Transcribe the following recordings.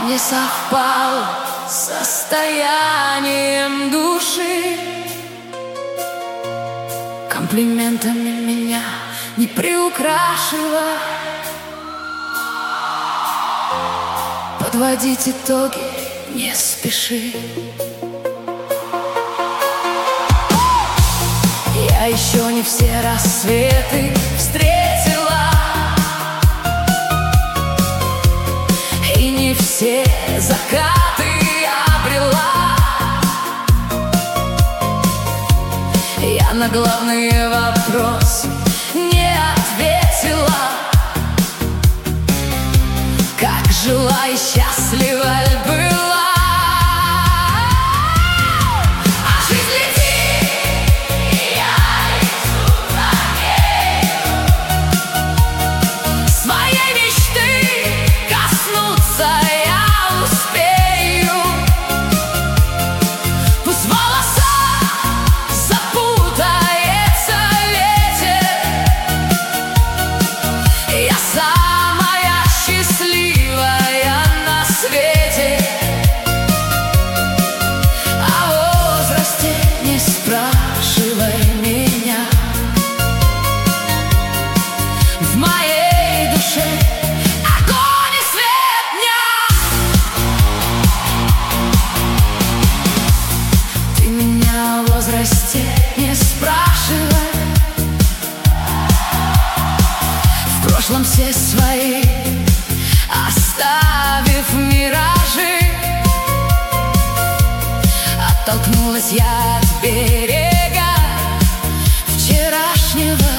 не совпало с состоянием души. Комплиментами меня не приукрашила. Подводить итоги не спеши. Я еще не все рассветы встретила, и не все закаты обрела. Я на главные вопросы не ответила. Как жила и счастлива ль была? А жизнь летит, и я лечу за нею. Своей мечты коснуться я успею. Пусть в волосах запутается ветер, я самая счастливая на свете. О возрасте не спрашивай меня. В моей душе огонь и свет дня. Ты меня о возрасте не спрашивай. В прошлом все свои оставив миражи, оттолкнулась я от берега вчерашнего,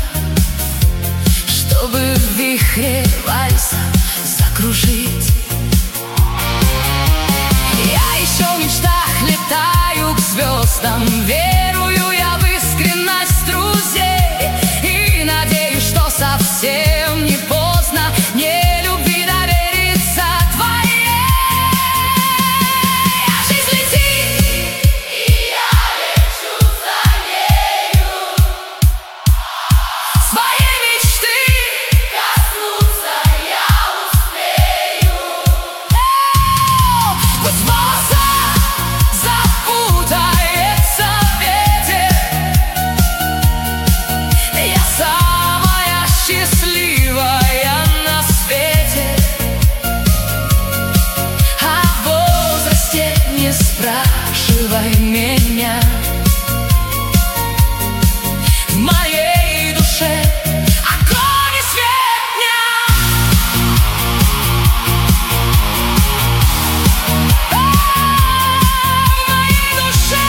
чтобы в вихре вальса закружить. Я еще в мечтах летаю к звездам, верую я в искренность друзей и надеюсь, что совсем не поздно мне любви довериться твоей. А жизнь летит, и я лечу за нею. Своей мечты коснуться я успею. Пусть в волосах запутается ветер, я самая счастливая на свете. О возрасте не спрашивай меня. В моей душе огонь и свет дня. В моей душе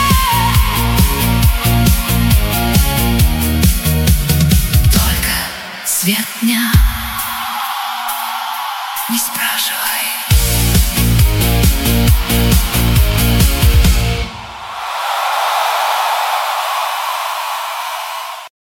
только свет дня. Не спрашивай.